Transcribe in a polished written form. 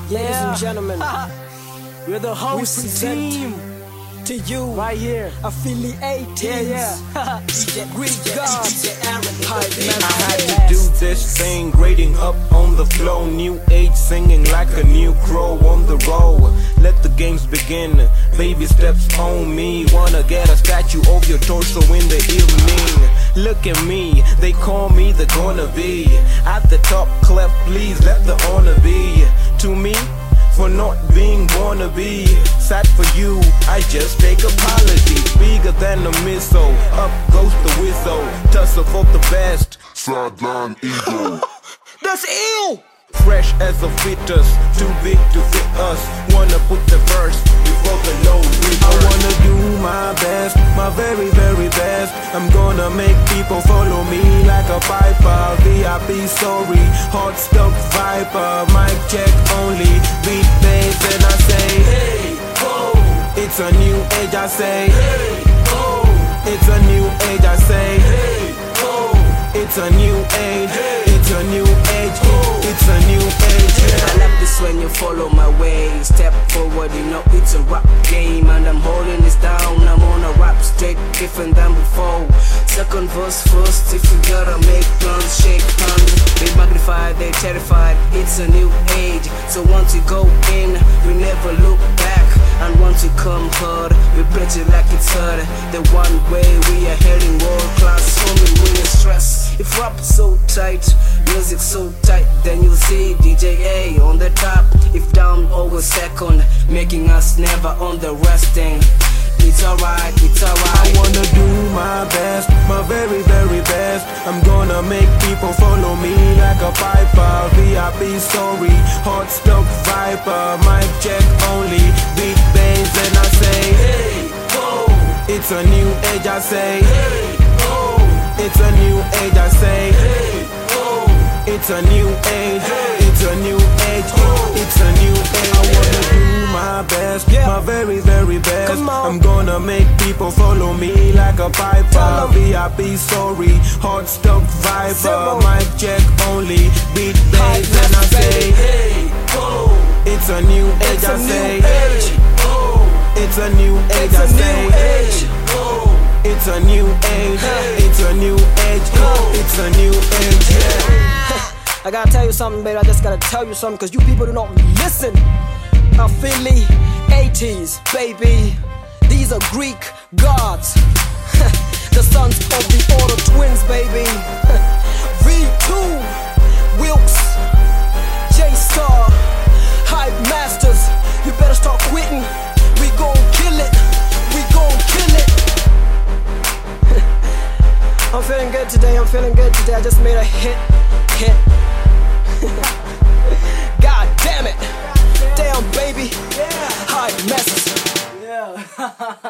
Ladies and gentlemen, we're the host team to you right here. Affiliated. DJ Greek Gods. I had to do this thing, grading up on the flow. New age singing like a new crow on the road. Let the games begin, baby steps on me. Wanna get a statue of your torso in the evening. Look at me, they call me the gonna be at the top clef, please let the honor be to me for not being wannabe. Sad for you, I just take apology. Bigger than a missile, up goes the whistle. Tussle for the best, Sideline Eagle. That's ill! fresh as a fetus, too big to fit us. Wanna put the verse before the load reverse. I wanna do my best, my very, very best. I'm gonna make people follow me like a piper. VIP sorry, hot stuff viper. Mic check only, beat bass and I say hey, oh. It's a new age I say hey, oh. It's a new age I say hey, oh. It's a new age, it's a new age, it's a new age. I love this when you follow my way. Step forward, you know it's a rap game. And I'm holding this down, I'm on a rap straight, different than before. Second verse first, if you gotta make plans, shake hands. They magnify, they terrified, it's a new age. So once you go in, you never look back. And once you come hard, we play it like it's hard. The one way we are heading world class, homie, when you stress. If rap so tight, music so tight, then you'll see DJ A on the top. If down, always second, making us never on the resting. It's alright, it's alright. I wanna do my best, my very, very best. I'm gonna make people follow me like a piper. VIP sorry, hot stuff viper. Mic check only, beat bass and I say hey, oh. It's a new age I say hey, oh. It's a new age I say hey, oh. It's a new age, it's a new age, it's a new age. I wanna do my best, my very, very best. I'm gonna make people follow me like a piper. VIP sorry, hot stuff viper. Mic check only, beat bass and I say hey, oh. It's a new age I say hey, oh. It's a new age I say hey, oh. It's a new age, it's a new age, it's a new age, yeah. I gotta tell you something, baby, I just gotta tell you something, cause you people do not listen. Affiliates, baby, these are Greek gods. The sons of the Order twins, baby. V2, Wilkes, J-Star, Hype Masters. You better start quitting, we gon' kill it, we gon' kill it. I'm feeling good today, I'm feeling good today. I just made a hit. God damn it. Damn, baby. Hype Masters.